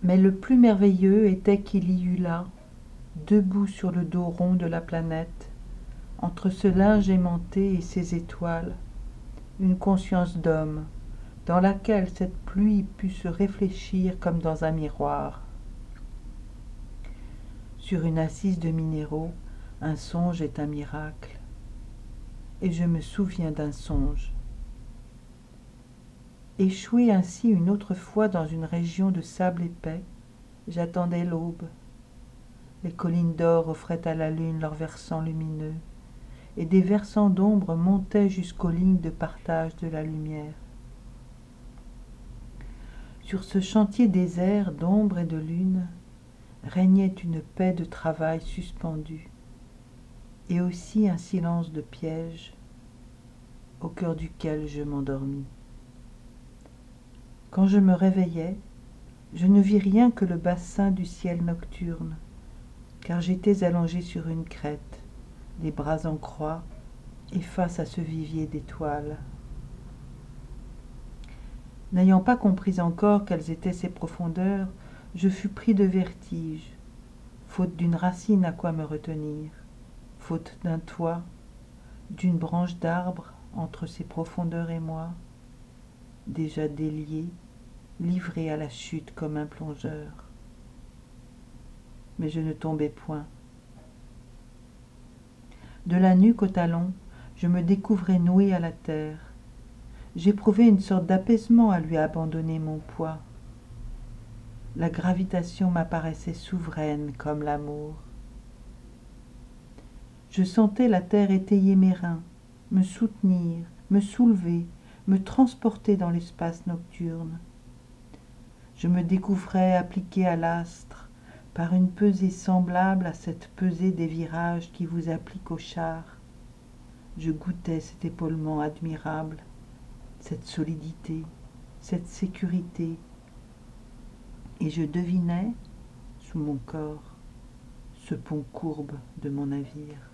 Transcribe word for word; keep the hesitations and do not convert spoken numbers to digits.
Mais le plus merveilleux était qu'il y eût là, debout sur le dos rond de la planète, entre ce linge aimanté et ces étoiles, une conscience d'homme, dans laquelle cette pluie put se réfléchir comme dans un miroir. Sur une assise de minéraux, un songe est un miracle. Et je me souviens d'un songe. Échoué ainsi une autre fois dans une région de sable épais, j'attendais l'aube. Les collines d'or offraient à la lune leurs versants lumineux, et des versants d'ombre montaient jusqu'aux lignes de partage de la lumière. Sur ce chantier désert d'ombre et de lune, régnait une paix de travail suspendu, et aussi un silence de piège, au cœur duquel je m'endormis. Quand je me réveillai, je ne vis rien que le bassin du ciel nocturne, car j'étais allongé sur une crête, les bras en croix, et face à ce vivier d'étoiles. N'ayant pas compris encore quelles étaient ces profondeurs, je fus pris de vertige, faute d'une racine à quoi me retenir, faute d'un toit, d'une branche d'arbre entre ces profondeurs et moi, déjà délié, livré à la chute comme un plongeur. Mais je ne tombai point. De la nuque au talon, je me découvrais noué à la terre. J'éprouvais une sorte d'apaisement à lui abandonner mon poids. La gravitation m'apparaissait souveraine comme l'amour. Je sentais la terre étayer mes reins, me soutenir, me soulever, me transporter dans l'espace nocturne. Je me découvrais appliqué à l'astre par une pesée semblable à cette pesée des virages qui vous appliquent au char. Je goûtais cet épaulement admirable, cette solidité, cette sécurité, et je devinais, sous mon corps, ce pont courbe de mon navire.